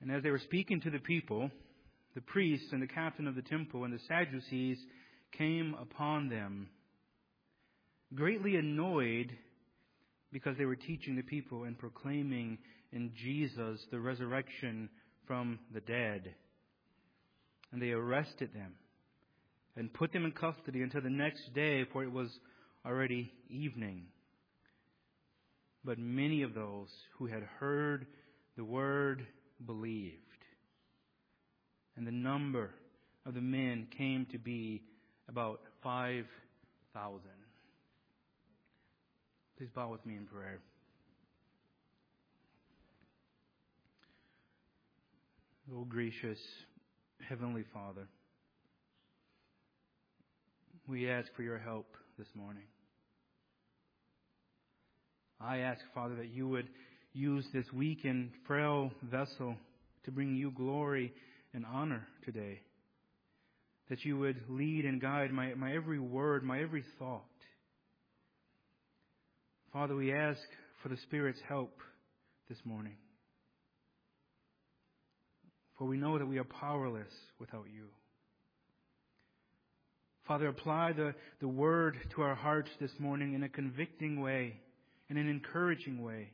And as they were speaking to the people, the priests and the captain of the temple and the Sadducees came upon them, greatly annoyed because they were teaching the people and proclaiming in Jesus the resurrection from the dead. And they arrested them and put them in custody until the next day, for it was already evening. But many of those who had heard the word believed, and the number of the men came to be about 5,000. Please bow with me in prayer. O gracious Heavenly Father, we ask for your help this morning. I ask, Father, that you would use this weak and frail vessel to bring you glory and honor today. That you would lead and guide my every word, my every thought. Father, we ask for the Spirit's help this morning. For we know that we are powerless without you. Father, apply the word to our hearts this morning in a convicting way, in an encouraging way.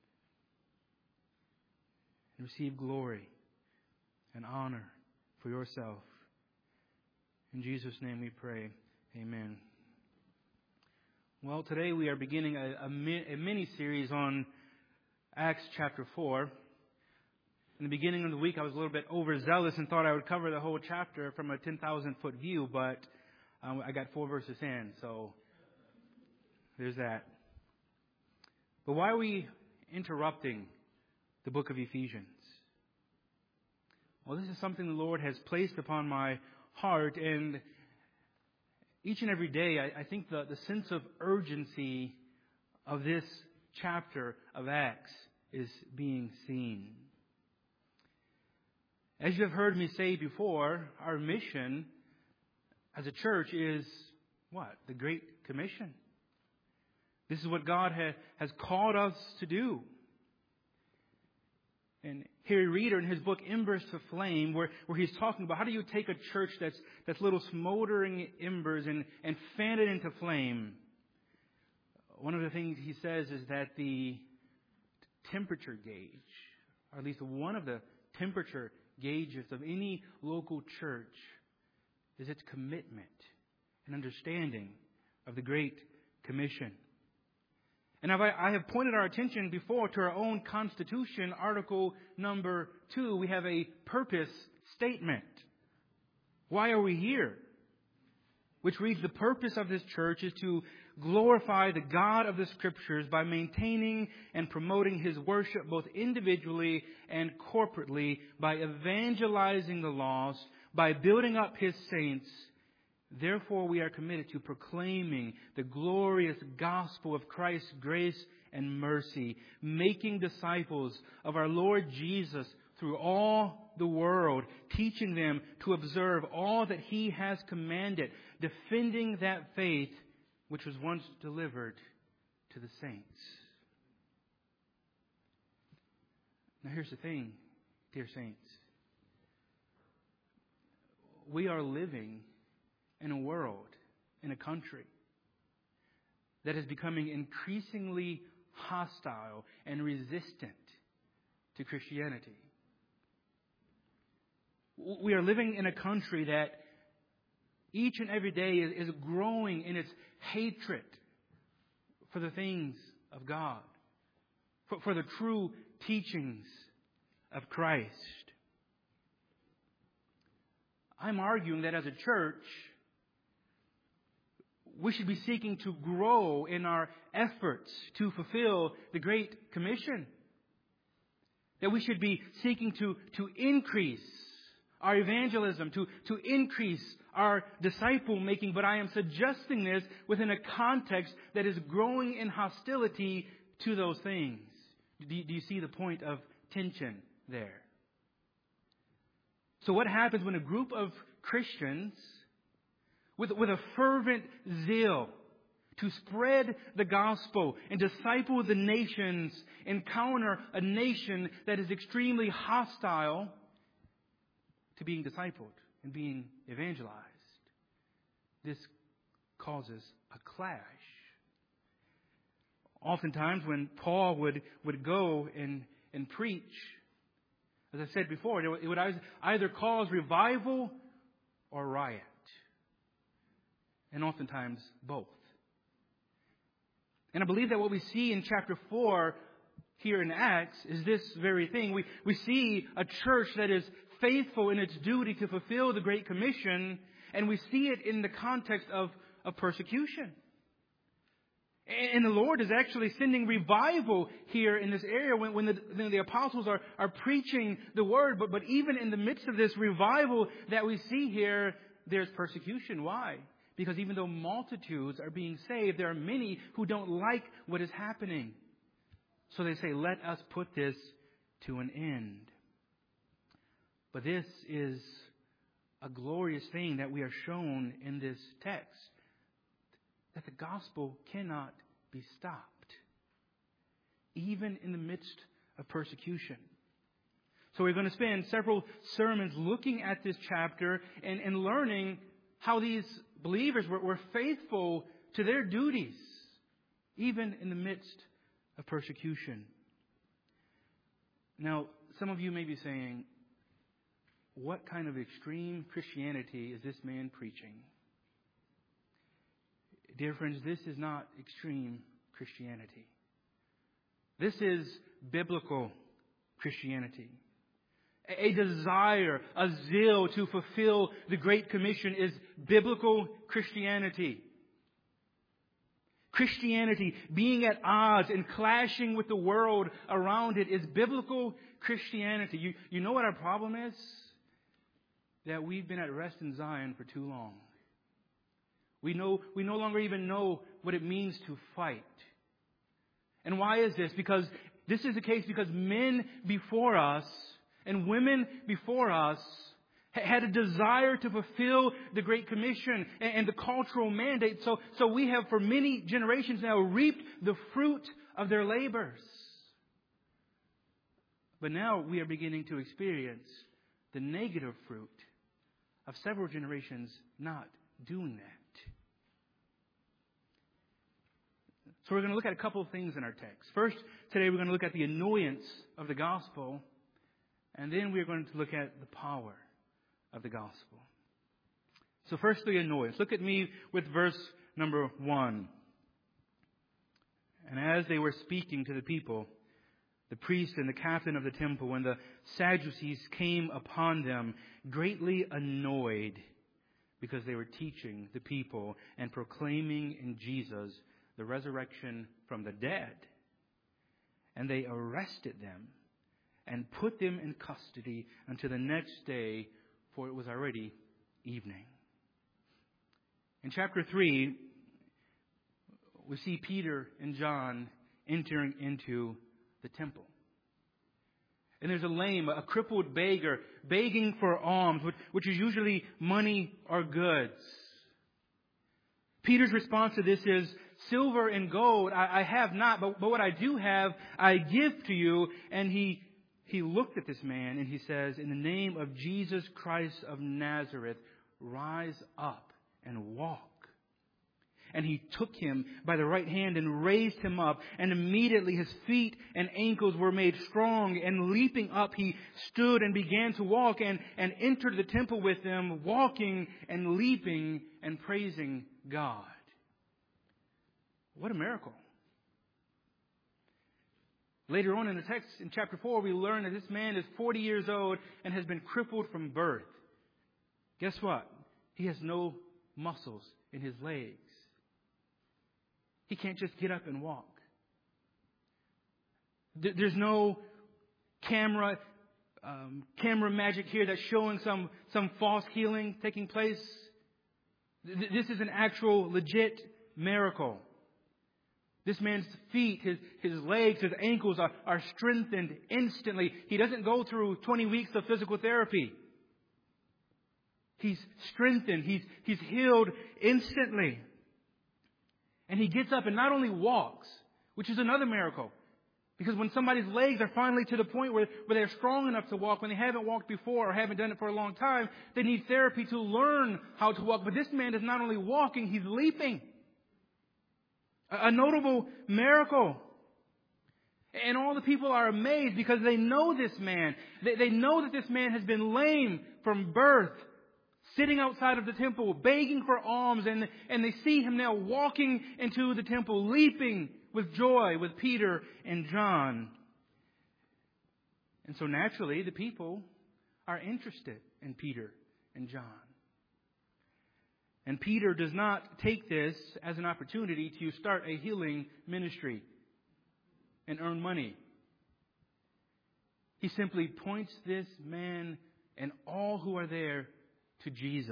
And receive glory and honor for yourself. In Jesus' name we pray. Amen. Well, today we are beginning a mini-series on Acts chapter 4. In the beginning of the week, I was a little bit overzealous and thought I would cover the whole chapter from a 10,000-foot view, but I got 4 verses in, so there's that. But why are we interrupting the book of Ephesians? Well, this is something the Lord has placed upon my heart, and each and every day I think the sense of urgency of this chapter of Acts is being seen. As you have heard me say before, our mission as a church is what? The Great Commission. This is what God has called us to do. And Harry Reeder in his book Embers to Flame, where he's talking about how do you take a church that's little smoldering embers and fan it into flame. One of the things he says is that the temperature gauge, or at least one of the temperature gauges of any local church, is its commitment and understanding of the Great Commission. And I have pointed our attention before to our own Constitution, Article number 2. We have a purpose statement. Why are we here? Which reads, the purpose of this church is to glorify the God of the Scriptures by maintaining and promoting His worship both individually and corporately, by evangelizing the lost, by building up His saints. Therefore, we are committed to proclaiming the glorious gospel of Christ's grace and mercy, making disciples of our Lord Jesus through all the world, teaching them to observe all that He has commanded, defending that faith which was once delivered to the saints. Now here's the thing, dear saints. We are living in a world, in a country that is becoming increasingly hostile and resistant to Christianity. We are living in a country that each and every day is growing in its hatred for the things of God, for the true teachings of Christ. I'm arguing that as a church, we should be seeking to grow in our efforts to fulfill the Great Commission. That we should be seeking to increase our evangelism, to increase our disciple making. But I am suggesting this within a context that is growing in hostility to those things. Do you see the point of tension there? So what happens when a group of Christians with a fervent zeal to spread the gospel and disciple the nations, encounter a nation that is extremely hostile to being discipled and being evangelized. This causes a clash. Oftentimes when Paul would go and preach, as I said before, it would either cause revival or riot. And oftentimes both. And I believe that what we see in chapter 4 here in Acts is this very thing. We see a church that is faithful in its duty to fulfill the Great Commission, and we see it in the context of persecution. And the Lord is actually sending revival here in this area when the apostles are preaching the word. But even in the midst of this revival that we see here, there's persecution. Why? Because even though multitudes are being saved, there are many who don't like what is happening. So they say, let us put this to an end. But this is a glorious thing that we are shown in this text. That the gospel cannot be stopped. Even in the midst of persecution. So we're going to spend several sermons looking at this chapter and learning how these believers were faithful to their duties, even in the midst of persecution. Now, some of you may be saying, what kind of extreme Christianity is this man preaching? Dear friends, this is not extreme Christianity. This is biblical Christianity. A desire, a zeal to fulfill the Great Commission is biblical Christianity. Christianity, being at odds and clashing with the world around it, is biblical Christianity. You know what our problem is? That we've been at rest in Zion for too long. We no longer even know what it means to fight. And why is this? Because this is the case because men before us and women before us had a desire to fulfill the Great Commission and the cultural mandate. So we have for many generations now reaped the fruit of their labors. But now we are beginning to experience the negative fruit of several generations not doing that. So we're going to look at a couple of things in our text. First, today we're going to look at the annoyance of the gospel. And then we're going to look at the power of the gospel. So firstly, annoyance. Look at me with verse number 1. And as they were speaking to the people, the priest and the captain of the temple and the Sadducees came upon them, greatly annoyed because they were teaching the people and proclaiming in Jesus the resurrection from the dead. And they arrested them and put them in custody until the next day, for it was already evening. In chapter 3, we see Peter and John entering into the temple. And there's a lame, a crippled beggar, begging for alms, which is usually money or goods. Peter's response to this is, silver and gold I have not, but what I do have, I give to you. And he looked at this man and he says, in the name of Jesus Christ of Nazareth, rise up and walk. And he took him by the right hand and raised him up. And immediately his feet and ankles were made strong. And leaping up, he stood and began to walk and entered the temple with them, walking and leaping and praising God. What a miracle. Later on in the text, in chapter 4, we learn that this man is 40 years old and has been crippled from birth. Guess what? He has no muscles in his legs. He can't just get up and walk. There's no camera magic here that's showing some false healing taking place. This is an actual, legit miracle. This man's feet, his legs, his ankles are strengthened instantly. He doesn't go through 20 weeks of physical therapy. He's strengthened. He's healed instantly. And he gets up and not only walks, which is another miracle. Because when somebody's legs are finally to the point where they're strong enough to walk, when they haven't walked before or haven't done it for a long time, they need therapy to learn how to walk. But this man is not only walking, he's leaping. A notable miracle. And all the people are amazed because they know this man. They know that this man has been lame from birth, sitting outside of the temple, begging for alms. And they see him now walking into the temple, leaping with joy with Peter and John. And so naturally, the people are interested in Peter and John. And Peter does not take this as an opportunity to start a healing ministry and earn money. He simply points this man and all who are there to Jesus.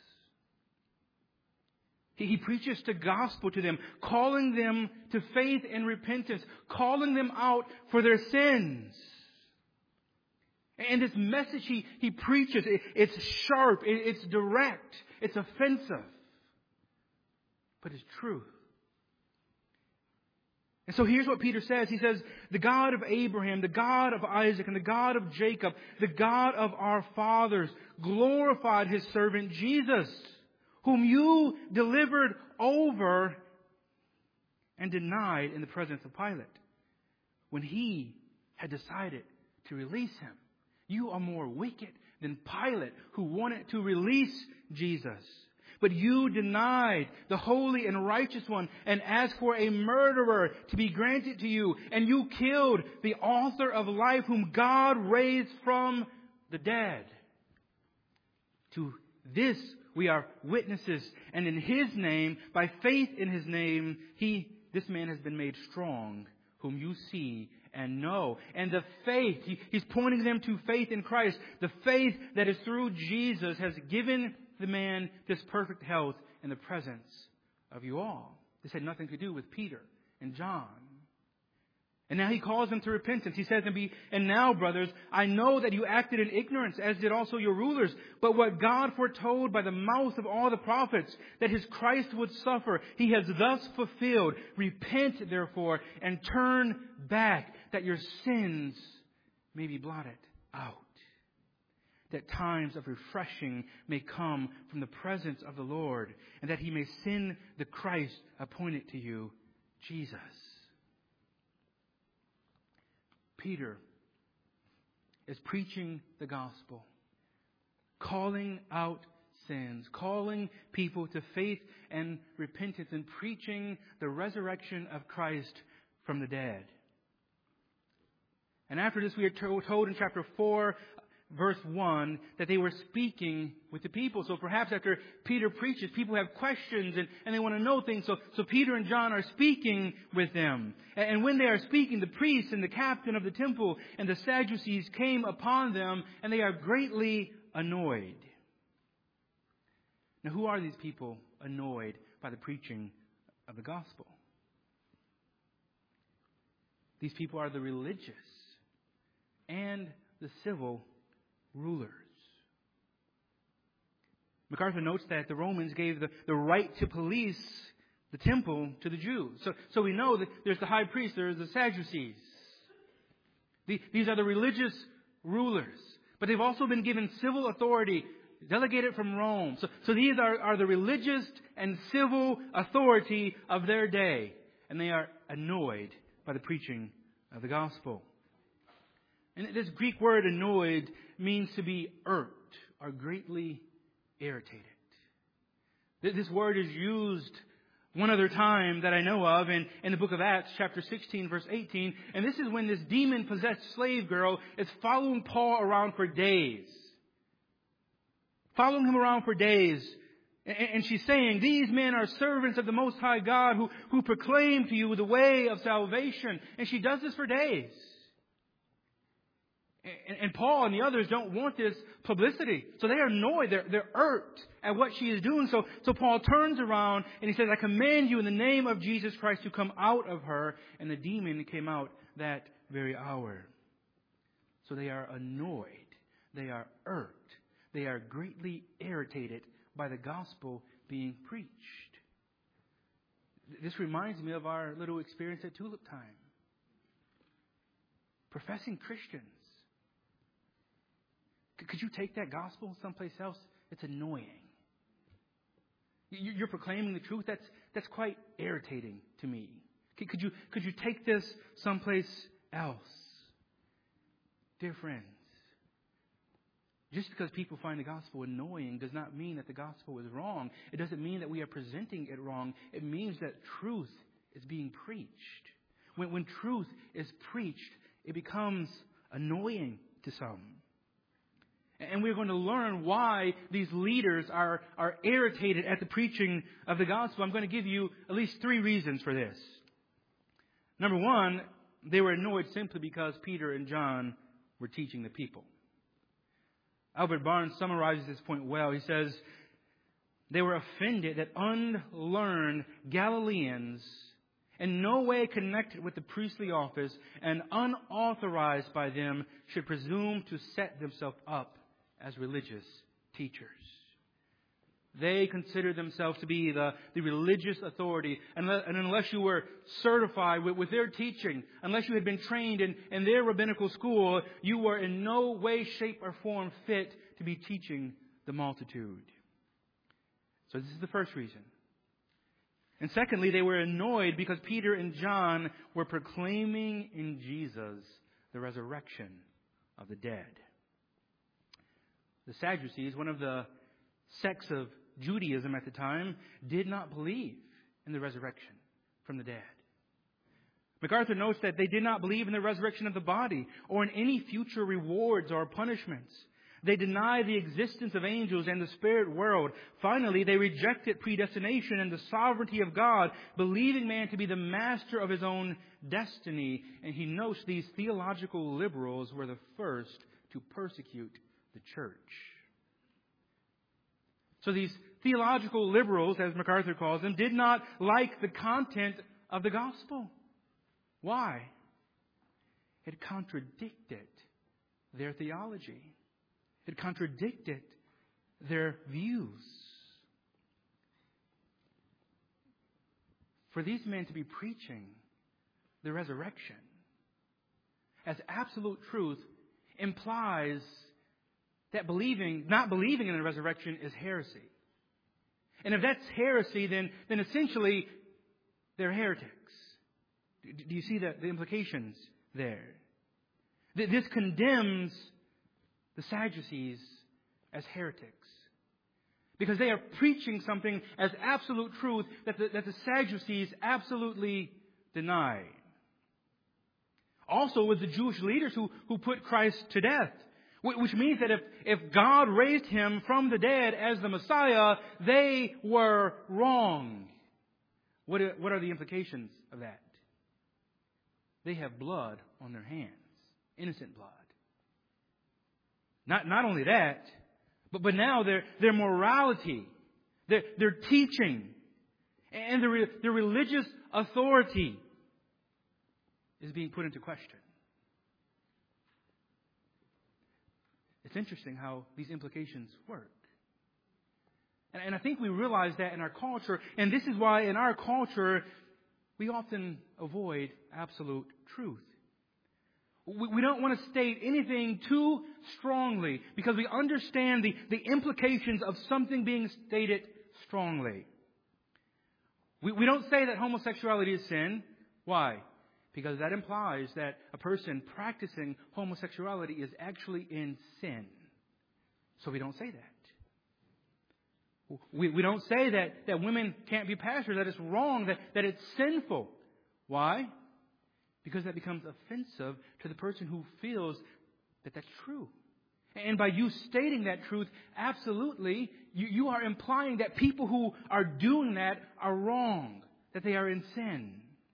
He preaches the gospel to them, calling them to faith and repentance, calling them out for their sins. And this message he preaches, it's sharp, it's direct, it's offensive, but it's truth. And so here's what Peter says. He says, the God of Abraham, the God of Isaac, and the God of Jacob, the God of our fathers, glorified His servant Jesus, whom you delivered over and denied in the presence of Pilate, when he had decided to release him. You are more wicked than Pilate, who wanted to release Jesus. But you denied the holy and righteous one and asked for a murderer to be granted to you. And you killed the author of life, whom God raised from the dead. To this we are witnesses, and in His name, by faith in His name, this man has been made strong, whom you see and know. And the faith, he's pointing them to faith in Christ. The faith that is through Jesus has given the man this perfect health in the presence of you all. This had nothing to do with Peter and John. And now he calls them to repentance. He says, and now, brothers, I know that you acted in ignorance, as did also your rulers. But what God foretold by the mouth of all the prophets, that His Christ would suffer, He has thus fulfilled. Repent, therefore, and turn back, that your sins may be blotted out, that times of refreshing may come from the presence of the Lord, and that He may send the Christ appointed to you, Jesus. Peter is preaching the gospel, calling out sins, calling people to faith and repentance, and preaching the resurrection of Christ from the dead. And after this, we are told in chapter 4, verse 1, that they were speaking with the people. So perhaps after Peter preaches, people have questions and they want to know things. So Peter and John are speaking with them. And when they are speaking, the priests and the captain of the temple and the Sadducees came upon them, and they are greatly annoyed. Now, who are these people annoyed by the preaching of the gospel? These people are the religious and the civil rulers. MacArthur notes that the Romans gave the right to police the temple to the Jews. So we know that there's the high priest, there's the Sadducees. These are the religious rulers. But they've also been given civil authority delegated from Rome. So these are the religious and civil authority of their day. And they are annoyed by the preaching of the gospel. And this Greek word annoyed means to be irked or greatly irritated. This word is used one other time that I know of in the book of Acts, chapter 16, verse 18. And this is when this demon-possessed slave girl is following Paul around for days. Following him around for days. And she's saying, these men are servants of the Most High God who proclaim to you the way of salvation. And she does this for days. And Paul and the others don't want this publicity. So they are annoyed. They're irked at what she is doing. So Paul turns around and he says, I command you in the name of Jesus Christ to come out of her. And the demon came out that very hour. So they are annoyed. They are irked. They are greatly irritated by the gospel being preached. This reminds me of our little experience at Tulip Time. Professing Christians. Could you take that gospel someplace else? It's annoying. You're proclaiming the truth. That's quite irritating to me. Could you take this someplace else? Dear friends, just because people find the gospel annoying does not mean that the gospel is wrong. It doesn't mean that we are presenting it wrong. It means that truth is being preached. When truth is preached, it becomes annoying to some. And we're going to learn why these leaders are irritated at the preaching of the gospel. I'm going to give you at least 3 reasons for this. Number 1, they were annoyed simply because Peter and John were teaching the people. Albert Barnes summarizes this point well. He says, they were offended that unlearned Galileans, in no way connected with the priestly office and unauthorized by them, should presume to set themselves up as religious teachers. They considered themselves to be the religious authority. And unless you were certified with their teaching, unless you had been trained in their rabbinical school, you were in no way, shape, or form fit to be teaching the multitude. So this is the first reason. And secondly, they were annoyed because Peter and John were proclaiming in Jesus the resurrection of the dead. The Sadducees, one of the sects of Judaism at the time, did not believe in the resurrection from the dead. MacArthur notes that they did not believe in the resurrection of the body or in any future rewards or punishments. They denied the existence of angels and the spirit world. Finally, they rejected predestination and the sovereignty of God, believing man to be the master of his own destiny. And he notes these theological liberals were the first to persecute the church. So these theological liberals, as MacArthur calls them, did not like the content of the gospel. Why? It contradicted their theology. It contradicted their views. For these men to be preaching the resurrection as absolute truth implies that not believing in the resurrection is heresy. And if that's heresy, then essentially they're heretics. Do you see the implications there? This condemns the Sadducees as heretics, because they are preaching something as absolute truth that the Sadducees absolutely deny. Also with the Jewish leaders who put Christ to death, which means that if God raised him from the dead as the Messiah, they were wrong. What are the implications of that? They have blood on their hands, innocent blood. Not only that, but now their morality, their teaching, and their religious authority is being put into question. It's interesting how these implications work. And I think we realize that in our culture, and this is why in our culture we often avoid absolute truth. We don't want to state anything too strongly because we understand the implications of something being stated strongly. We don't say that homosexuality is sin. Why? Because that implies that a person practicing homosexuality is actually in sin. So we don't say that. We don't say that women can't be pastors, that it's wrong, that it's sinful. Why? Because that becomes offensive to the person who feels that that's true. And by you stating that truth, absolutely, you are implying that people who are doing that are wrong, that they are in sin.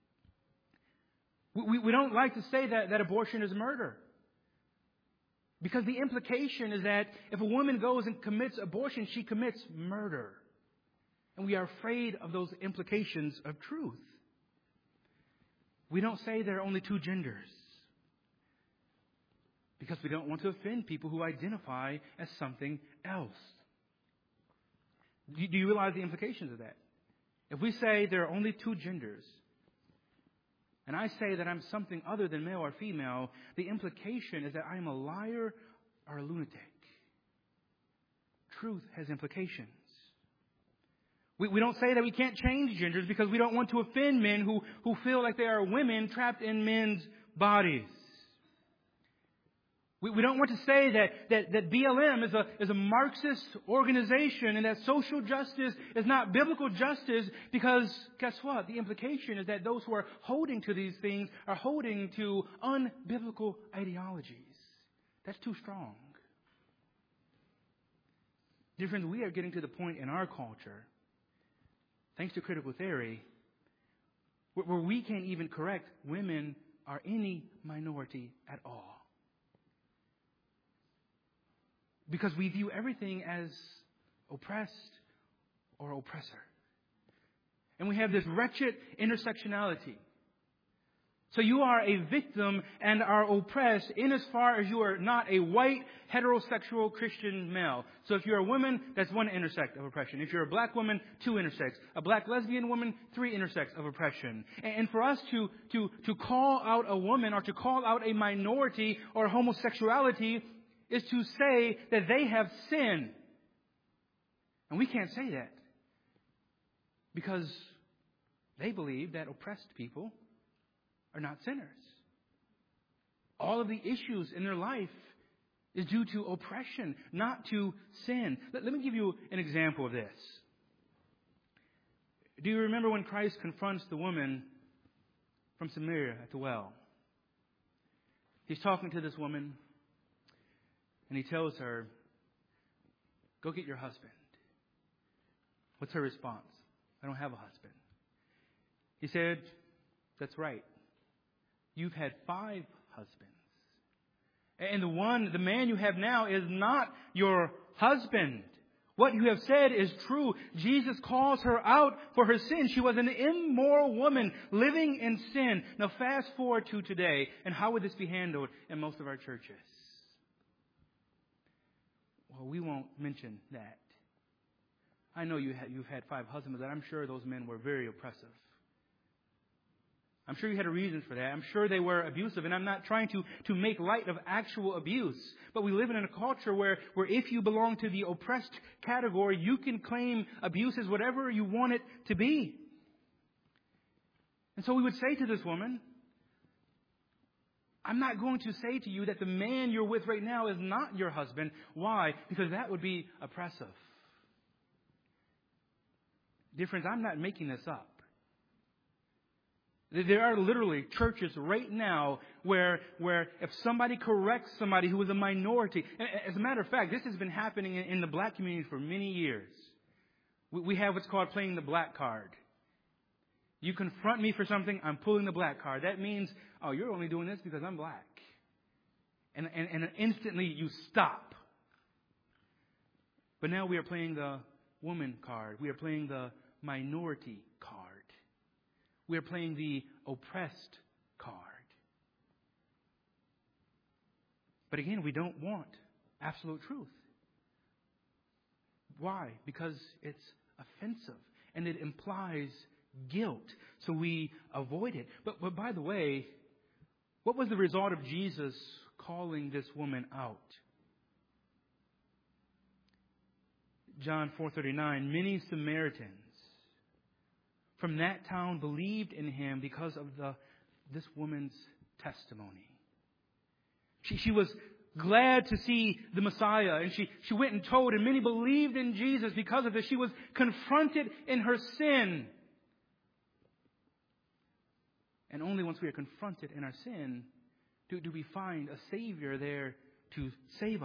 We don't like to say that abortion is murder. Because the implication is that if a woman goes and commits abortion, she commits murder. And we are afraid of those implications of truth. We don't say there are only 2 genders. Because we don't want to offend people who identify as something else. Do you realize the implications of that? If we say there are only two genders, and I say that I'm something other than male or female, the implication is that I am a liar or a lunatic. Truth has implications. We don't say that we can't change genders because we don't want to offend men who feel like they are women trapped in men's bodies. We don't want to say that BLM is a Marxist organization and that social justice is not biblical justice because, guess what? The implication is that those who are holding to these things are holding to unbiblical ideologies. That's too strong. Dear friends, we are getting to the point in our culture, thanks to critical theory, where we can't even correct women are any minority at all. Because we view everything as oppressed or oppressor. And we have this wretched intersectionality. So you are a victim and are oppressed in as far as you are not a white heterosexual Christian male. So if you're a woman, that's one intersect of oppression. If you're a black woman, two intersects. A black lesbian woman, three intersects of oppression. And for us to call out a woman or to call out a minority or homosexuality is to say that they have sin. And we can't say that because they believe that oppressed people are not sinners. All of the issues in their life is due to oppression, not to sin. Let me give you an example of this. Do you remember when Christ confronts the woman from Samaria at the well? He's talking to this woman, and he tells her, "Go get your husband." What's her response? "I don't have a husband." He said, "That's right. You've had 5 husbands. And the man you have now is not your husband. What you have said is true." Jesus calls her out for her sin. She was an immoral woman living in sin. Now fast forward to today, and how would this be handled in most of our churches? Well, we won't mention that. I know you've had 5 husbands, and I'm sure those men were very oppressive. I'm sure you had a reason for that. I'm sure they were abusive, and I'm not trying to make light of actual abuse. But we live in a culture where if you belong to the oppressed category, you can claim abuse as whatever you want it to be. And so we would say to this woman, I'm not going to say to you that the man you're with right now is not your husband. Why? Because that would be oppressive. Dear friends, I'm not making this up. There are literally churches right now where if somebody corrects somebody who is a minority, and as a matter of fact, this has been happening in the black community for many years. We have what's called playing the black card. You confront me for something, I'm pulling the black card. That means, oh, you're only doing this because I'm black. And instantly you stop. But now we are playing the woman card. We are playing the minority card. We are playing the oppressed card. But again, we don't want absolute truth. Why? Because it's offensive and it implies guilt. So we avoid it. But by the way, what was the result of Jesus calling this woman out? John 4:39, many Samaritans from that town believed in him because of this woman's testimony. She was glad to see the Messiah, and she went and told, and many believed in Jesus because of this. She was confronted in her sin. And only once we are confronted in our sin do we find a Savior there to save us.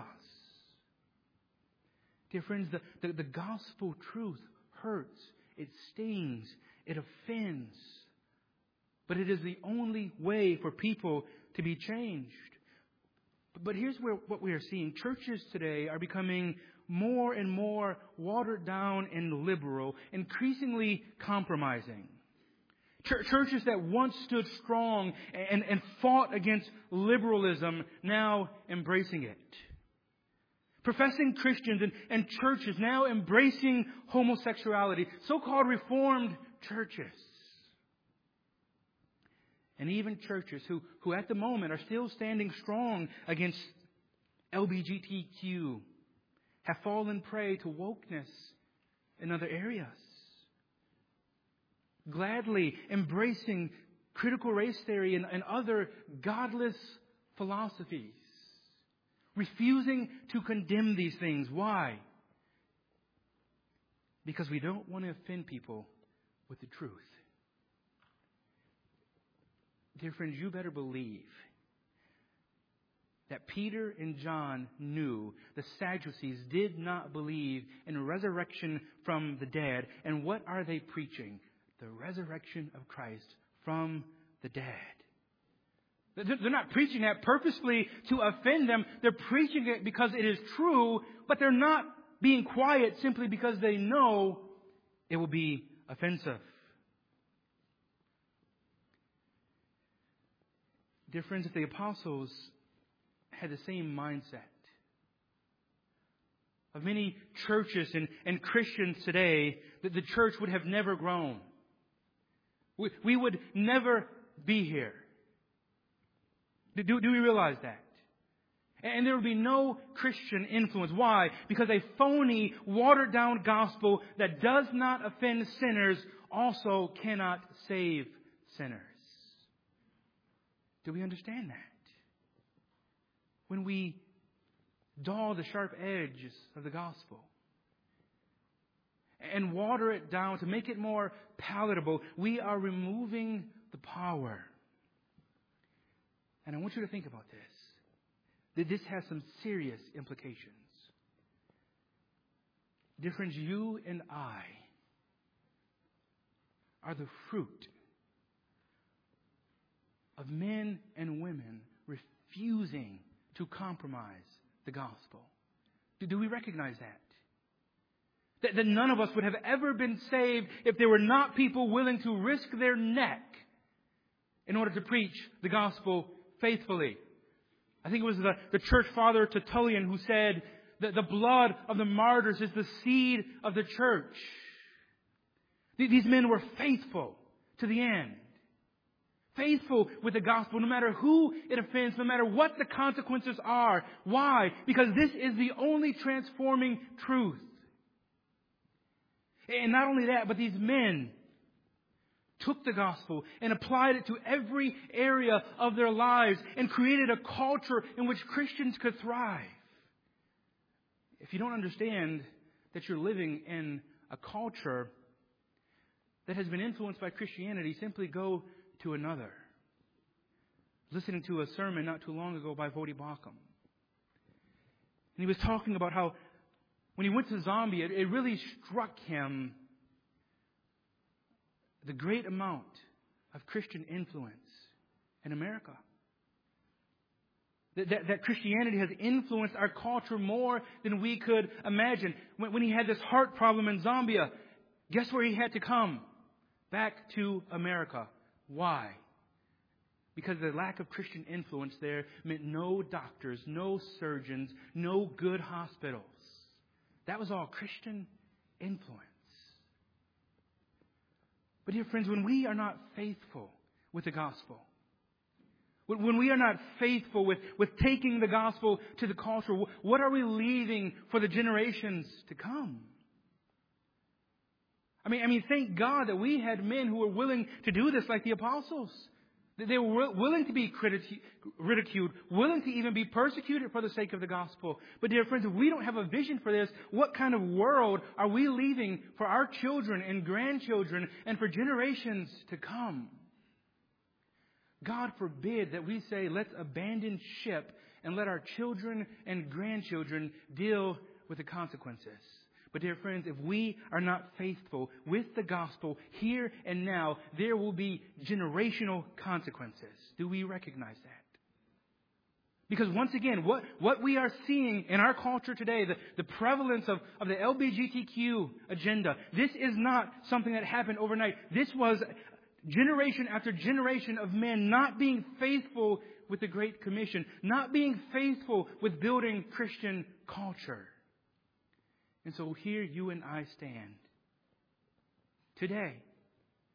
Dear friends, the gospel truth hurts. It stings. It offends. But it is the only way for people to be changed. But here's what we are seeing. Churches today are becoming more and more watered down and liberal, increasingly compromising. Churches that once stood strong and fought against liberalism, now embracing it. Professing Christians and churches now embracing homosexuality. So-called Reformed churches. And even churches who at the moment are still standing strong against LGBTQ have fallen prey to wokeness in other areas. Gladly embracing critical race theory and other godless philosophies. Refusing to condemn these things. Why? Because we don't want to offend people with the truth. Dear friends, you better believe that Peter and John knew the Sadducees did not believe in a resurrection from the dead. And what are they preaching? The resurrection of Christ from the dead. They're not preaching that purposely to offend them. They're preaching it because it is true, but they're not being quiet simply because they know it will be offensive. Dear friends, if the apostles had the same mindset of many churches and Christians today, that the church would have never grown. We would never be here. Do we realize that? And there would be no Christian influence. Why? Because a phony, watered down gospel that does not offend sinners also cannot save sinners. Do we understand that? When we dull the sharp edges of the gospel and water it down to make it more palatable, we are removing the power. And I want you to think about this. That this has some serious implications. Dear friends, you and I are the fruit of men and women refusing to compromise the gospel. Do we recognize that? That none of us would have ever been saved if there were not people willing to risk their neck in order to preach the gospel faithfully. I think it was the church father Tertullian who said that the blood of the martyrs is the seed of the church. These men were faithful to the end. Faithful with the gospel, no matter who it offends, no matter what the consequences are. Why? Because this is the only transforming truth. And not only that, but these men took the gospel and applied it to every area of their lives and created a culture in which Christians could thrive. If you don't understand that you're living in a culture that has been influenced by Christianity, simply go to another. Listening to a sermon not too long ago by Voddie Baucham. And he was talking about how when he went to Zambia, it really struck him the great amount of Christian influence in America. That Christianity has influenced our culture more than we could imagine. When he had this heart problem in Zambia, guess where he had to come? Back to America. Why? Because the lack of Christian influence there meant no doctors, no surgeons, no good hospitals. That was all Christian influence. But dear friends, when we are not faithful with the gospel, when we are not faithful with taking the gospel to the culture, what are we leaving for the generations to come? I mean, thank God that we had men who were willing to do this, like the apostles. They were willing to be ridiculed, willing to even be persecuted for the sake of the gospel. But dear friends, if we don't have a vision for this, what kind of world are we leaving for our children and grandchildren and for generations to come? God forbid that we say, let's abandon ship and let our children and grandchildren deal with the consequences. But dear friends, if we are not faithful with the gospel here and now, there will be generational consequences. Do we recognize that? Because once again, what we are seeing in our culture today, the prevalence of the LGBTQ agenda, this is not something that happened overnight. This was generation after generation of men not being faithful with the Great Commission, not being faithful with building Christian culture. And so here you and I stand today,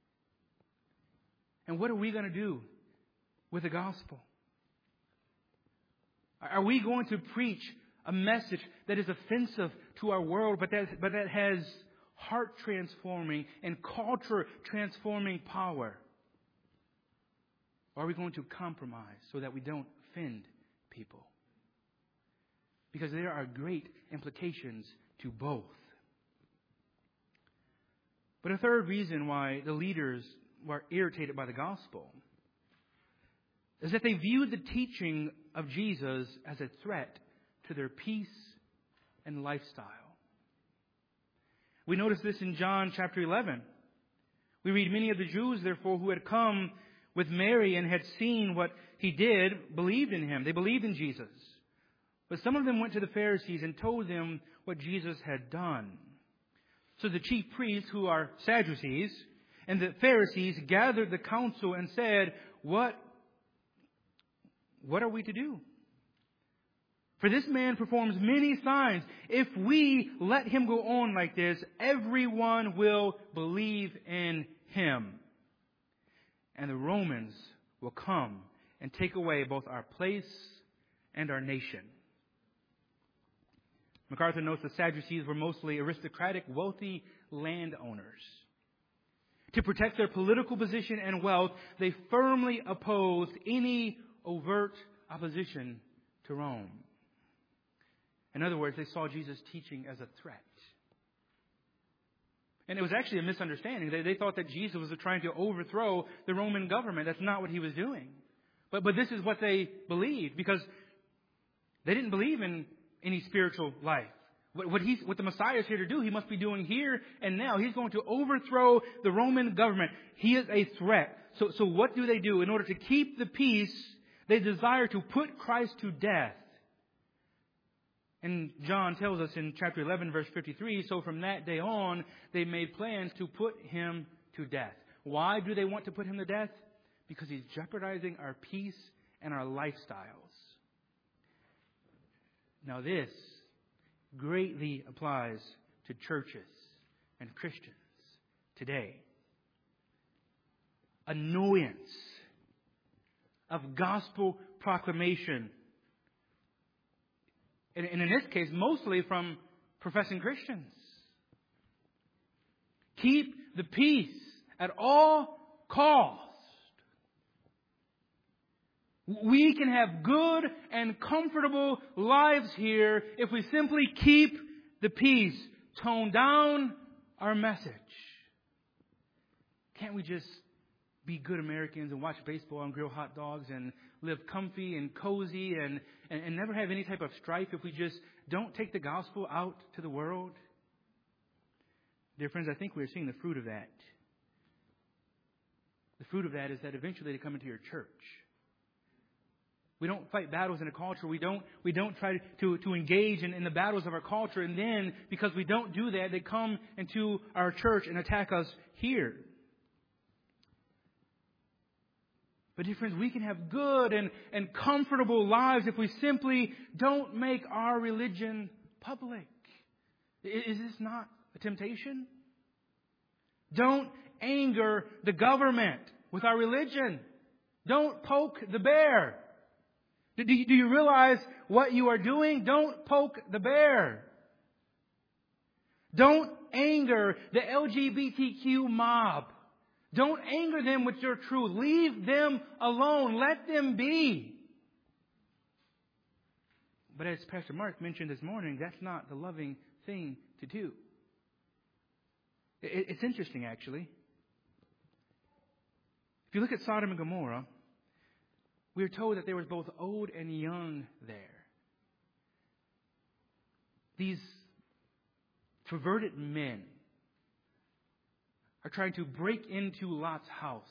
And what are we going to do with the gospel? Are we going to preach a message that is offensive to our world, but that has heart-transforming and culture-transforming power? Or are we going to compromise so that we don't offend people? Because there are great implications to both. But a third reason why the leaders were irritated by the gospel is that they viewed the teaching of Jesus as a threat to their peace and lifestyle. We notice this in John chapter 11. We read, "Many of the Jews, therefore, who had come with Mary and had seen what he did, believed in him." They believed in Jesus. But some of them went to the Pharisees and told them what Jesus had done. So the chief priests, who are Sadducees, and the Pharisees gathered the council and said, What are we to do? For this man performs many signs. If we let him go on like this, everyone will believe in him. And the Romans will come and take away both our place and our nation. MacArthur notes the Sadducees were mostly aristocratic, wealthy landowners. To protect their political position and wealth, they firmly opposed any overt opposition to Rome. In other words, they saw Jesus' teaching as a threat. And it was actually a misunderstanding. They thought that Jesus was trying to overthrow the Roman government. That's not what he was doing. But this is what they believed, because they didn't believe in any spiritual life. What the Messiah is here to do, he must be doing here and now. He's going to overthrow the Roman government. He is a threat. So what do? In order to keep the peace, they desire to put Christ to death. And John tells us in chapter 11, verse 53, so from that day on, they made plans to put him to death. Why do they want to put him to death? Because he's jeopardizing our peace and our lifestyles. Now this greatly applies to churches and Christians today. Annoyance of gospel proclamation. And in this case, mostly from professing Christians. Keep the peace at all costs. We can have good and comfortable lives here if we simply keep the peace. Tone down our message. Can't we just be good Americans and watch baseball and grill hot dogs and live comfy and cozy and never have any type of strife if we just don't take the gospel out to the world? Dear friends, I think we're seeing the fruit of that. The fruit of that is that eventually they come into your church. We don't fight battles in a culture. We don't try to engage in the battles of our culture. And then, because we don't do that, they come into our church and attack us here. But dear friends, we can have good and comfortable lives if we simply don't make our religion public. Is this not a temptation? Don't anger the government with our religion. Don't poke the bear. Do you realize what you are doing? Don't poke the bear. Don't anger the LGBTQ mob. Don't anger them with your truth. Leave them alone. Let them be. But as Pastor Mark mentioned this morning, that's not the loving thing to do. It's interesting, actually. If you look at Sodom and Gomorrah, we are told that there was both old and young there. These perverted men are trying to break into Lot's house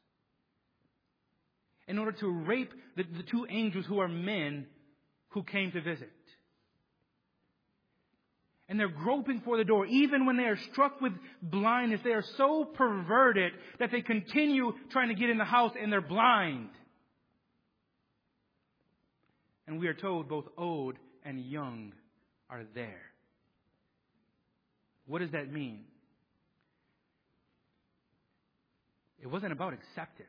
in order to rape the two angels who are men who came to visit. And they're groping for the door. Even when they are struck with blindness, they are so perverted that they continue trying to get in the house and they're blind. And we are told both old and young are there. What does that mean? it wasn't about acceptance.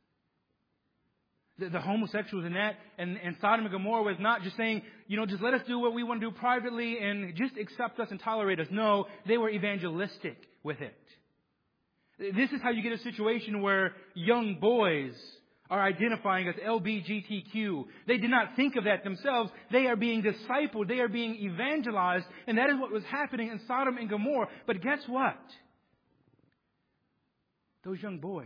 The homosexuals in that and Sodom and Gomorrah was not just saying, just let us do what we want to do privately and just accept us and tolerate us. No, they were evangelistic with it. This is how you get a situation where young boys are identifying as LGBTQ. They did not think of that themselves. They are being discipled. They are being evangelized. And that is what was happening in Sodom and Gomorrah. But guess what? Those young boys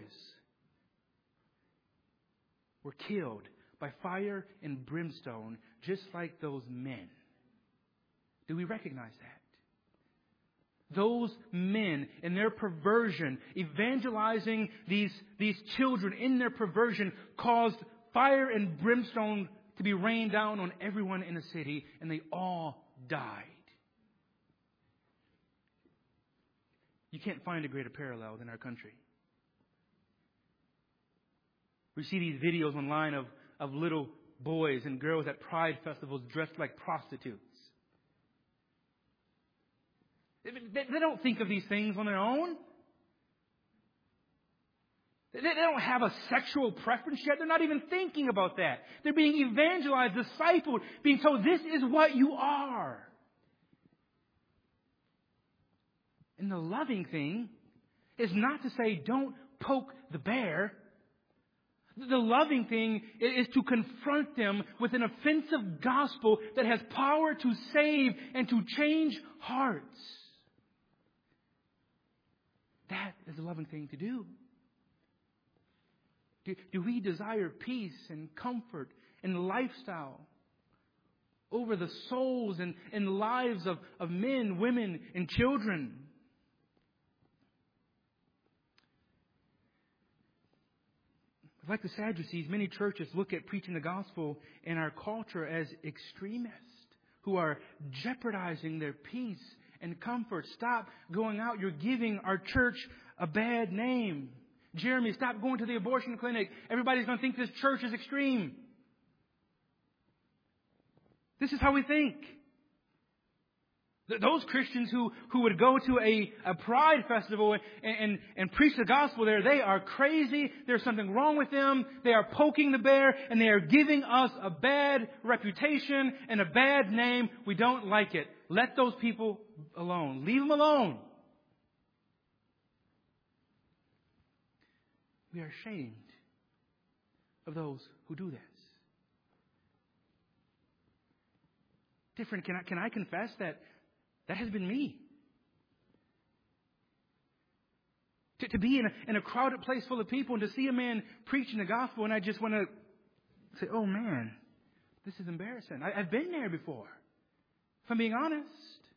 were killed by fire and brimstone, just like those men. Do we recognize that? Those men in their perversion, evangelizing these children in their perversion, caused fire and brimstone to be rained down on everyone in the city, and they all died. You can't find a greater parallel than our country. We see these videos online of little boys and girls at pride festivals dressed like prostitutes. They don't think of these things on their own. They don't have a sexual preference yet. They're not even thinking about that. They're being evangelized, discipled, being told this is what you are. And the loving thing is not to say don't poke the bear. The loving thing is to confront them with an offensive gospel that has power to save and to change hearts. That is the loving thing to do. Do we desire peace and comfort and lifestyle over the souls and lives of men, women, and children? Like the Sadducees, many churches look at preaching the gospel in our culture as extremists who are jeopardizing their peace and comfort. Stop going out. You're giving our church a bad name. Jeremy, stop going to the abortion clinic. Everybody's going to think this church is extreme. This is how we think. Those Christians who would go to a pride festival and preach the gospel there, they are crazy. There's something wrong with them. They are poking the bear and they are giving us a bad reputation and a bad name. We don't like it. Let those people alone. Leave them alone. We are ashamed of those who do this. Different, can I confess that has been me? To be in a crowded place full of people and to see a man preaching the gospel and I just want to say, oh man, this is embarrassing. I've been there before, if I'm being honest.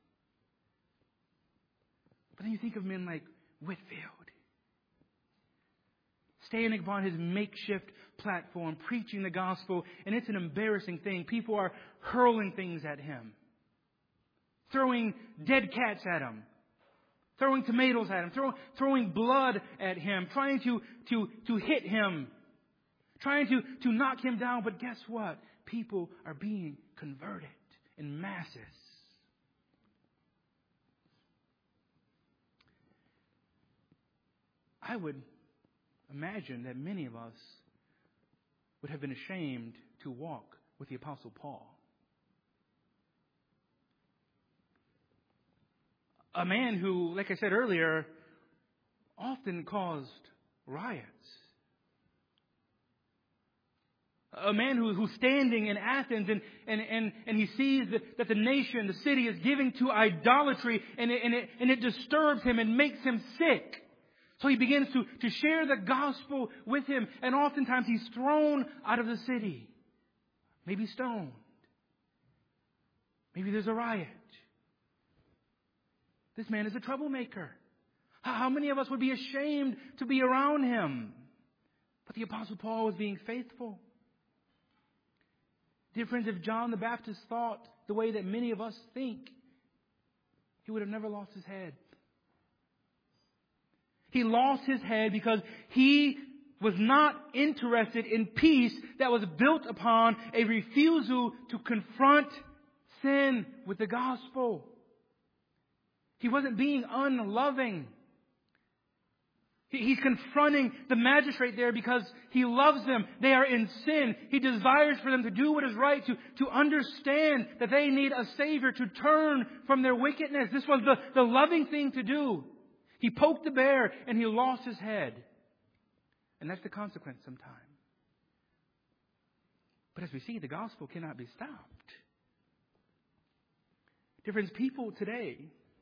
But then you think of men like Whitfield, standing upon his makeshift platform, preaching the gospel, and it's an embarrassing thing. People are hurling things at him, throwing dead cats at him, throwing tomatoes at him, throwing blood at him, trying to hit him, trying to knock him down. But guess what? People are being converted in masses. I would imagine that many of us would have been ashamed to walk with the Apostle Paul. A man who, like I said earlier, often caused riots. A man who's standing in Athens and he sees that the nation, the city is giving to idolatry and it disturbs him and makes him sick. So he begins to share the gospel with him, and oftentimes he's thrown out of the city. Maybe stoned. Maybe there's a riot. This man is a troublemaker. How many of us would be ashamed to be around him? But the Apostle Paul was being faithful. Dear friends, if John the Baptist thought the way that many of us think, he would have never lost his head. He lost his head because he was not interested in peace that was built upon a refusal to confront sin with the gospel. He wasn't being unloving. He's confronting the magistrate there because he loves them. They are in sin. He desires for them to do what is right, to understand that they need a Savior, to turn from their wickedness. This was the loving thing to do. He poked the bear and he lost his head. And that's the consequence sometimes. But as we see, the gospel cannot be stopped. Dear friends, people today,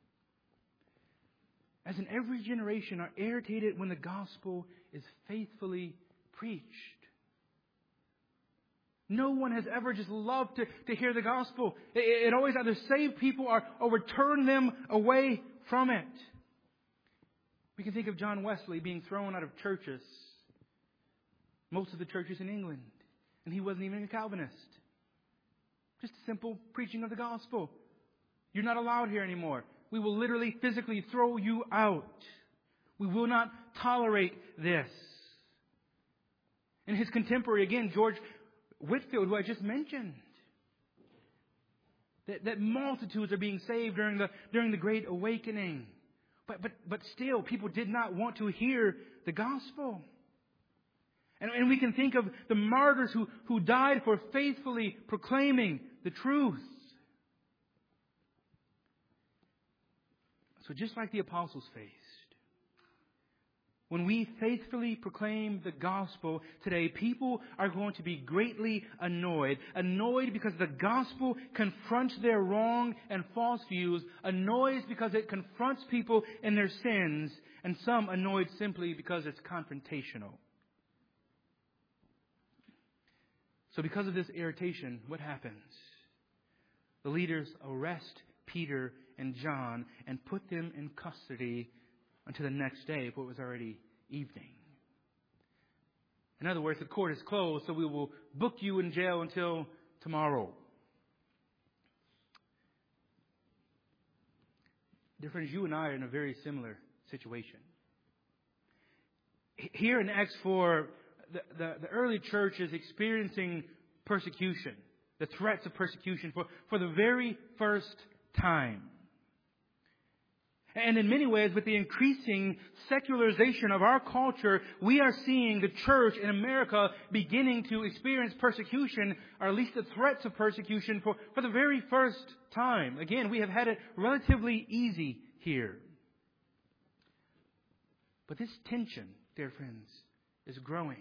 as in every generation, are irritated when the gospel is faithfully preached. No one has ever just loved to hear the gospel. It always either saves people or would turn them away from it. We can think of John Wesley being thrown out of churches, most of the churches in England. And he wasn't even a Calvinist. Just a simple preaching of the gospel. You're not allowed here anymore. We will literally, physically throw you out. We will not tolerate this. And his contemporary, again, George Whitefield, who I just mentioned, that multitudes are being saved during the Great Awakening. But still, people did not want to hear the gospel. And we can think of the martyrs who died for faithfully proclaiming the truth. So just like the apostles faced, when we faithfully proclaim the gospel today, people are going to be greatly annoyed. Annoyed because the gospel confronts their wrong and false views. Annoyed because it confronts people in their sins. And some annoyed simply because it's confrontational. So because of this irritation, what happens? The leaders arrest Peter and John and put them in custody until the next day, for it was already evening. In other words, the court is closed, so we will book you in jail until tomorrow. Dear friends, you and I are in a very similar situation. Here in Acts 4, the early church is experiencing persecution, the threats of persecution for the very first time. And in many ways, with the increasing secularization of our culture, we are seeing the church in America beginning to experience persecution, or at least the threats of persecution for the very first time. Again, we have had it relatively easy here. But this tension, dear friends, is growing.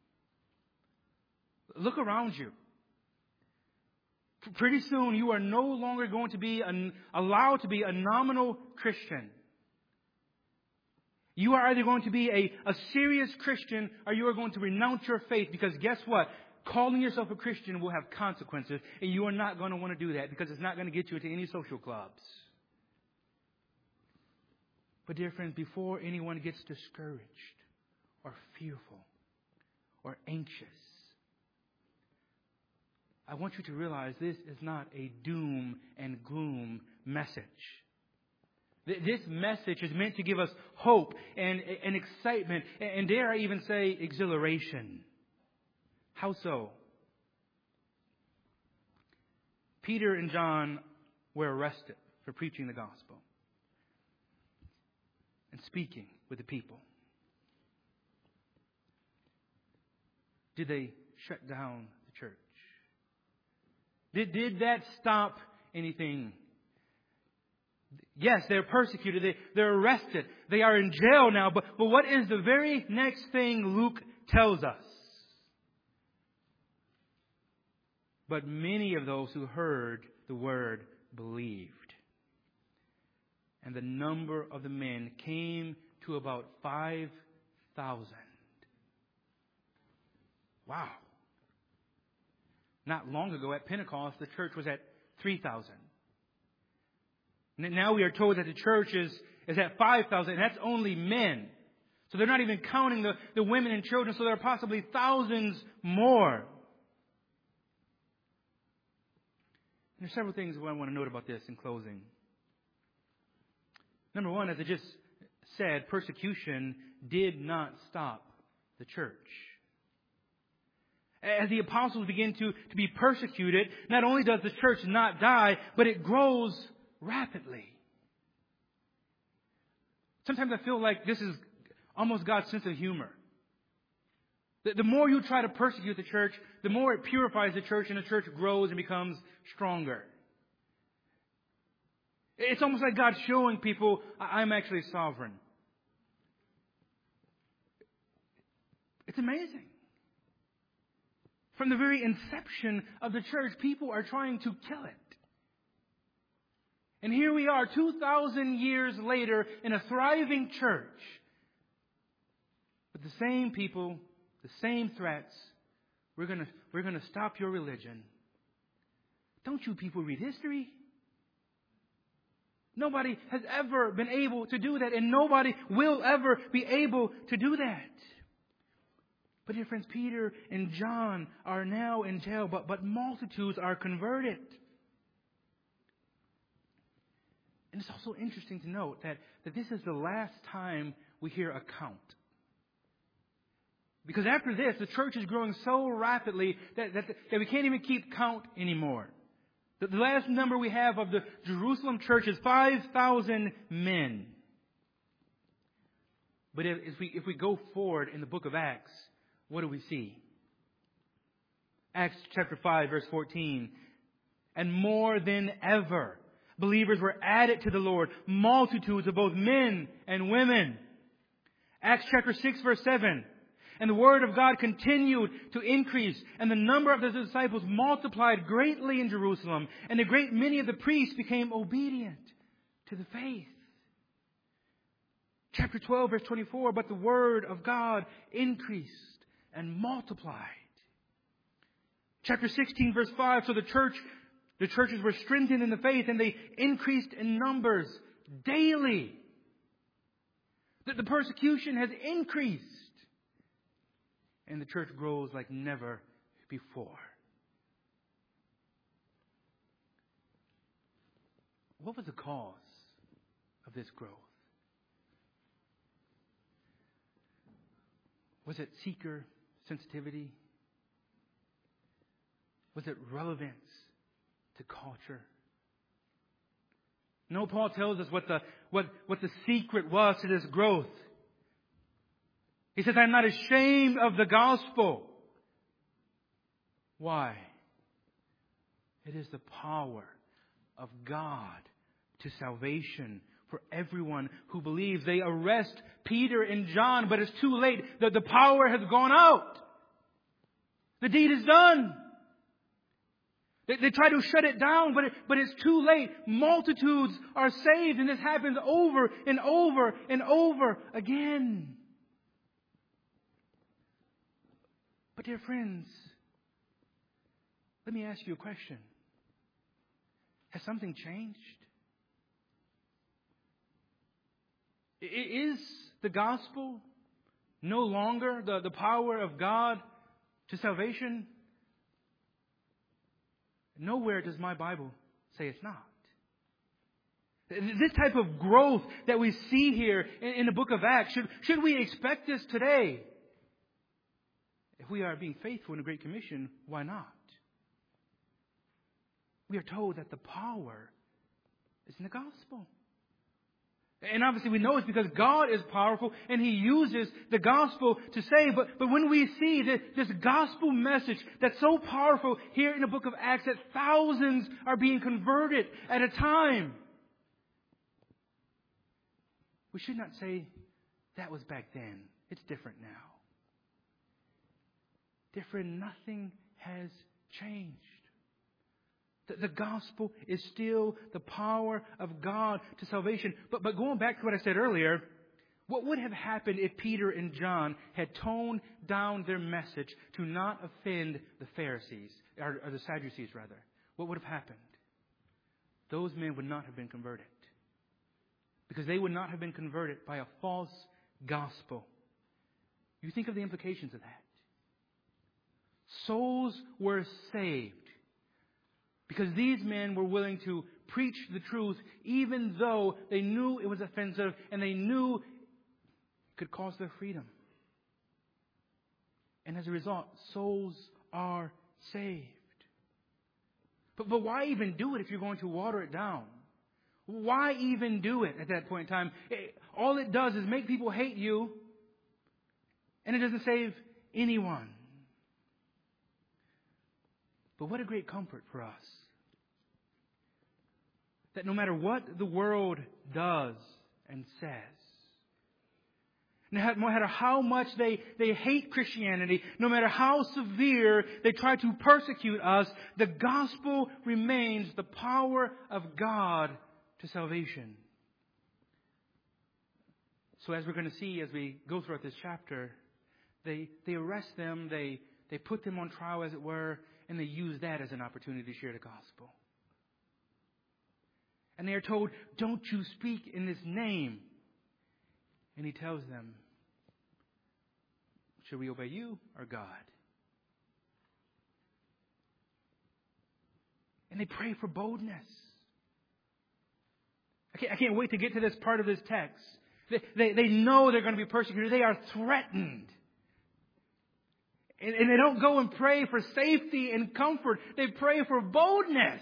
Look around you. Pretty soon you are no longer going to be allowed to be a nominal Christian. You are either going to be a serious Christian or you are going to renounce your faith, because guess what? Calling yourself a Christian will have consequences, and you are not going to want to do that because it's not going to get you into any social clubs. But dear friends, before anyone gets discouraged or fearful or anxious, I want you to realize this is not a doom and gloom message. This message is meant to give us hope and excitement, and dare I even say exhilaration. How so? Peter and John were arrested for preaching the gospel and speaking with the people. Did they shut down the church? Did that stop anything? Yes, they're persecuted. They're arrested. They are in jail now. But what is the very next thing Luke tells us? But many of those who heard the word believed. And the number of the men came to about 5,000. Wow. Not long ago at Pentecost, the church was at 3,000. Now we are told that the church is at 5,000, and that's only men. So they're not even counting the women and children, so there are possibly thousands more. There's several things I want to note about this in closing. Number one, as I just said, persecution did not stop the church. As the apostles begin to be persecuted, not only does the church not die, but it grows rapidly. Sometimes I feel like this is almost God's sense of humor. The more you try to persecute the church, the more it purifies the church, and the church grows and becomes stronger. It's almost like God showing people, I'm actually sovereign. It's amazing. From the very inception of the church, people are trying to kill it. And here we are, 2,000 years later, in a thriving church. But the same people, the same threats, we're going to stop your religion. Don't you people read history? Nobody has ever been able to do that, and nobody will ever be able to do that. But dear friends, Peter and John are now in jail, but multitudes are converted. And it's also interesting to note that this is the last time we hear a count. Because after this, the church is growing so rapidly that we can't even keep count anymore. The last number we have of the Jerusalem church is 5,000 men. But if we go forward in the book of Acts, what do we see? Acts chapter 5, verse 14. And more than ever, believers were added to the Lord, multitudes of both men and women. Acts chapter 6, verse 7. And the word of God continued to increase, and the number of the disciples multiplied greatly in Jerusalem, and a great many of the priests became obedient to the faith. Chapter 12, verse 24. But the word of God increased and multiplied. Chapter 16, verse 5. So the churches were strengthened in the faith, and they increased in numbers daily. The persecution has increased. And the church grows like never before. What was the cause of this growth? Was it seeker sensitivity? Was it relevance to culture? No, Paul tells us what the secret was to this growth. He says, I'm not ashamed of the gospel. Why? It is the power of God to salvation for everyone who believes. They arrest Peter and John, but it's too late. The power has gone out. The deed is done. They try to shut it down, but it's too late. Multitudes are saved, and this happens over and over and over again. But dear friends, let me ask you a question. Has something changed? Is the gospel no longer the power of God to salvation? Nowhere does my Bible say it's not. This type of growth that we see here in the book of Acts, should we expect this today? If we are being faithful in the Great Commission, why not? We are told that the power is in the gospel. And obviously we know it's because God is powerful and He uses the gospel to save. But when we see this gospel message that's so powerful here in the book of Acts, that thousands are being converted at a time, we should not say that was back then. It's different now. Different, nothing has changed. The gospel is still the power of God to salvation. But going back to what I said earlier, what would have happened if Peter and John had toned down their message to not offend the Pharisees, or the Sadducees rather? What would have happened? Those men would not have been converted. Because they would not have been converted by a false gospel. You think of the implications of that. Souls were saved because these men were willing to preach the truth even though they knew it was offensive and they knew it could cost their freedom. And as a result, souls are saved. But why even do it if you're going to water it down? Why even do it at that point in time? All it does is make people hate you And it doesn't save anyone. But what a great comfort for us. That no matter what the world does and says, no matter how much they hate Christianity, no matter how severe they try to persecute us, the gospel remains the power of God to salvation. So as we're going to see as we go throughout this chapter, they arrest them, they put them on trial as it were, and they use that as an opportunity to share the gospel. And they are told, don't you speak in this name. And he tells them, should we obey you or God? And they pray for boldness. I can't wait to get to this part of this text. They know they're going to be persecuted. They are threatened. And they don't go and pray for safety and comfort. They pray for boldness.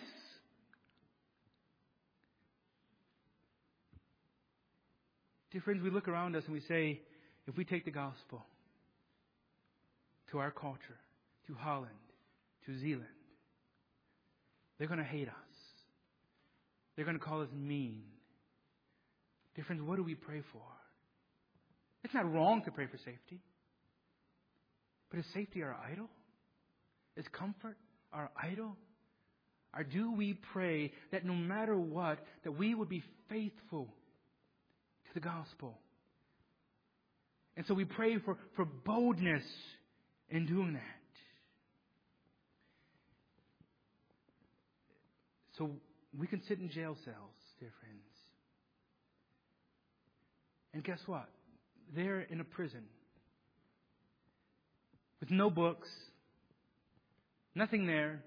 Dear friends, we look around us and we say, if we take the gospel to our culture, to Holland, to Zeeland, they're going to hate us. They're going to call us mean. Dear friends, what do we pray for? It's not wrong to pray for safety. But is safety our idol? Is comfort our idol? Or do we pray that no matter what, that we would be faithful to the gospel? And so we pray for boldness in doing that. So we can sit in jail cells, dear friends. And guess what? They're in a prison with no books, nothing there.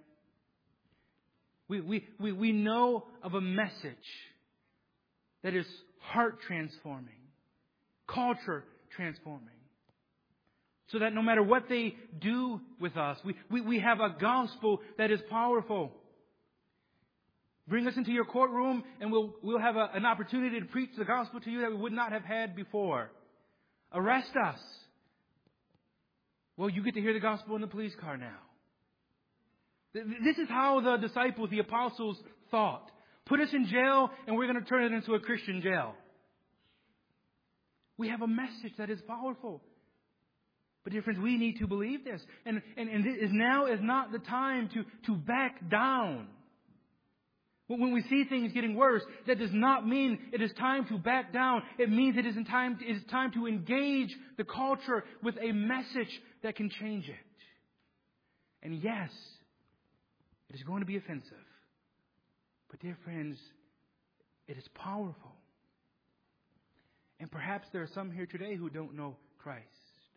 We know of a message that is heart transforming, culture transforming. So that no matter what they do with us, we have a gospel that is powerful. Bring us into your courtroom and we'll have an opportunity to preach the gospel to you that we would not have had before. Arrest us. Well, you get to hear the gospel in the police car now. This is how the disciples, the apostles, thought. Put us in jail and we're going to turn it into a Christian jail. We have a message that is powerful. But dear friends, we need to believe this. And now is not the time to back down. When we see things getting worse, that does not mean it is time to back down. It means it is time to engage the culture with a message that can change it. And yes, it is going to be offensive. But dear friends, it is powerful. And perhaps there are some here today who don't know Christ.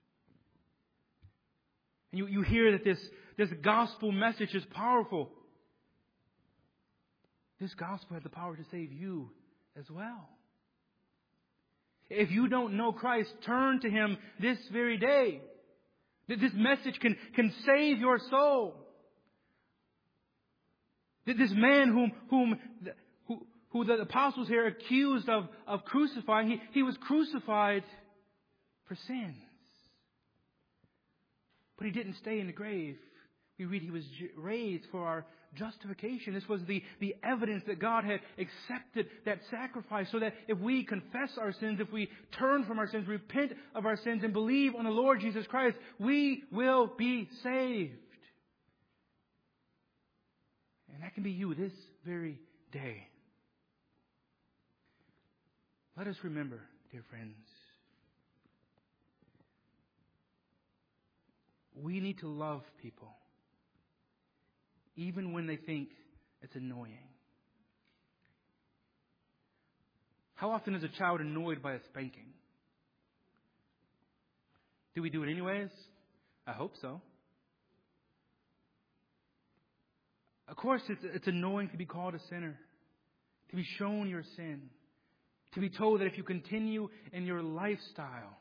And you hear that this gospel message is powerful. This gospel has the power to save you as well. If you don't know Christ, turn to Him this very day. This message can save your soul. This man who the apostles here accused of crucifying, he was crucified for sins. But he didn't stay in the grave. We read he was raised for our justification. This was the evidence that God had accepted that sacrifice so that if we confess our sins, if we turn from our sins, repent of our sins, and believe on the Lord Jesus Christ, we will be saved. And that can be you this very day. Let us remember, dear friends, we need to love people, even when they think it's annoying. How often is a child annoyed by a spanking? Do we do it anyways? I hope so. Of course, it's annoying to be called a sinner, to be shown your sin, to be told that if you continue in your lifestyle,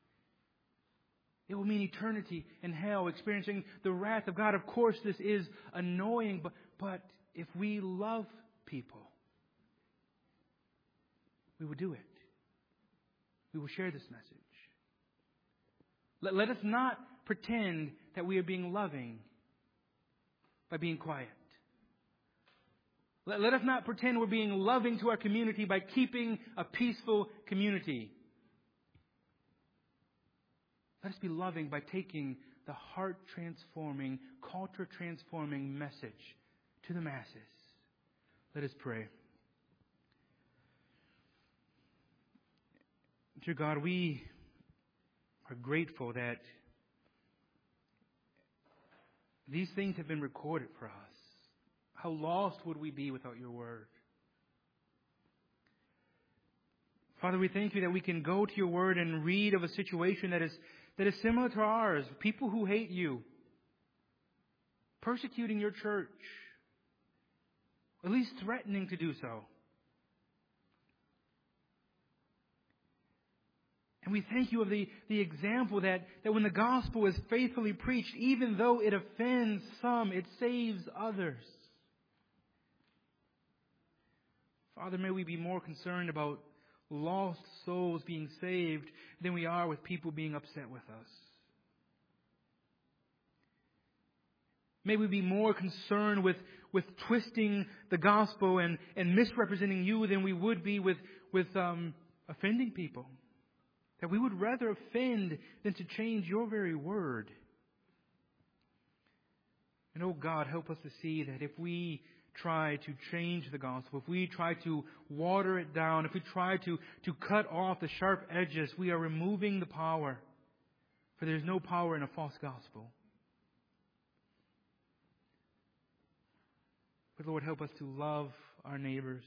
it will mean eternity in hell, experiencing the wrath of God. Of course, this is annoying, but if we love people, we will do it. We will share this message. Let us not pretend that we are being loving by being quiet. Let us not pretend we're being loving to our community by keeping a peaceful community. Let us be loving by taking the heart-transforming, culture-transforming message to the masses. Let us pray. Dear God, we are grateful that these things have been recorded for us. How lost would we be without your word? Father, we thank you that we can go to your word and read of a situation that is similar to ours. People who hate you, persecuting your church, at least threatening to do so. And we thank you of the example that when the gospel is faithfully preached, even though it offends some, it saves others. Father, may we be more concerned about lost souls being saved than we are with people being upset with us. May we be more concerned with twisting the gospel and misrepresenting you than we would be with offending people. That we would rather offend than to change your very word. And oh God, help us to see that if we try to change the gospel, if we try to water it down, if we try to cut off the sharp edges, we are removing the power. For there is no power in a false gospel. But Lord, help us to love our neighbors,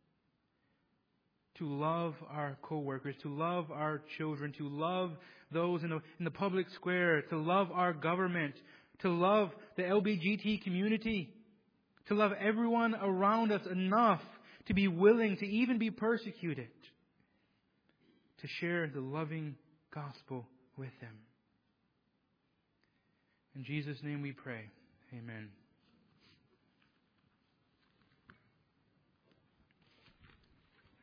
to love our co-workers, to love our children, to love those in the public square, to love our government, to love the LGBT community, to love everyone around us enough to be willing to even be persecuted, to share the loving gospel with them. In Jesus' name we pray. Amen.